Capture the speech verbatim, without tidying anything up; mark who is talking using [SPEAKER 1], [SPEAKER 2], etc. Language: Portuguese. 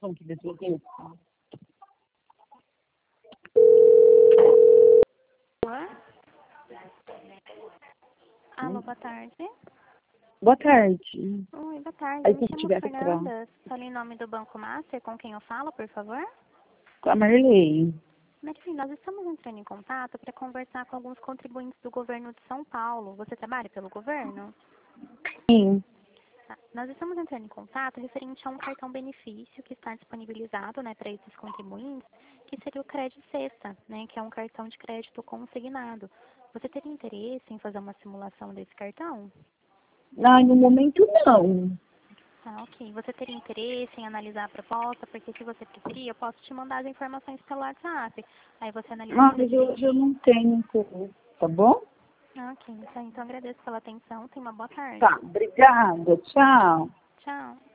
[SPEAKER 1] ligação que desligou.
[SPEAKER 2] Alô, boa tarde.
[SPEAKER 1] Boa tarde.
[SPEAKER 2] Oi, boa tarde.
[SPEAKER 1] Aí,
[SPEAKER 2] Me
[SPEAKER 1] se
[SPEAKER 2] chamo
[SPEAKER 1] tiver que
[SPEAKER 2] Fernanda. Falo em nome do Banco Master. Com quem eu falo, por favor?
[SPEAKER 1] Com a Marley.
[SPEAKER 2] Martim, nós estamos entrando em contato para conversar com alguns contribuintes do governo de São Paulo. Você trabalha pelo governo?
[SPEAKER 1] Sim.
[SPEAKER 2] Tá. Nós estamos entrando em contato referente a um cartão benefício que está disponibilizado, né, para esses contribuintes, que seria o Crédito Sexta, né, que é um cartão de crédito consignado. Você teria interesse em fazer uma simulação desse cartão?
[SPEAKER 1] Ah, no momento não.
[SPEAKER 2] Ah, ok. Você teria interesse em analisar a proposta? Porque se você preferir, eu posso te mandar as informações pelo WhatsApp. Aí você analisa
[SPEAKER 1] Ah,
[SPEAKER 2] tudo
[SPEAKER 1] mas eu, eu
[SPEAKER 2] direitinho.
[SPEAKER 1] não tenho interesse, tá bom?
[SPEAKER 2] Ah, ok. Então, então agradeço pela atenção. Tenha uma boa tarde.
[SPEAKER 1] Tá, obrigada. Tchau.
[SPEAKER 2] Tchau.